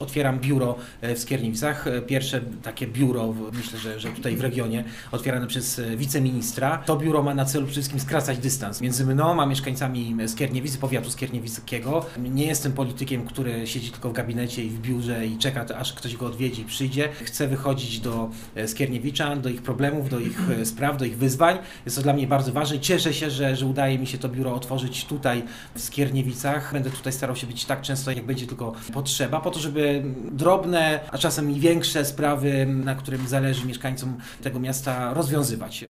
otwieram biuro w Skierniewicach. Pierwsze takie biuro, myślę, że tutaj w regionie, otwierane przez wiceministra. To biuro ma na celu przede wszystkim skracać dystans między mną a mieszkańcami Skierniewic, powiatu skierniewickiego. Nie jestem politykiem, który siedzi tylko w gabinecie i w biurze i czeka, aż ktoś go odwiedzi i przyjdzie. Chcę wychodzić do skierniewiczan, do ich problemów, do ich spraw, do ich wyzwań. Jest to dla mnie bardzo ważne i cieszę się, że udaje mi się to biuro otworzyć tutaj w Skierniewicach. Będę tutaj starał się być tak często, jak będzie tylko potrzeba, po to, żeby drobne, a czasem i większe sprawy, na którym zależy mieszkańcom tego miasta, rozwiązywać.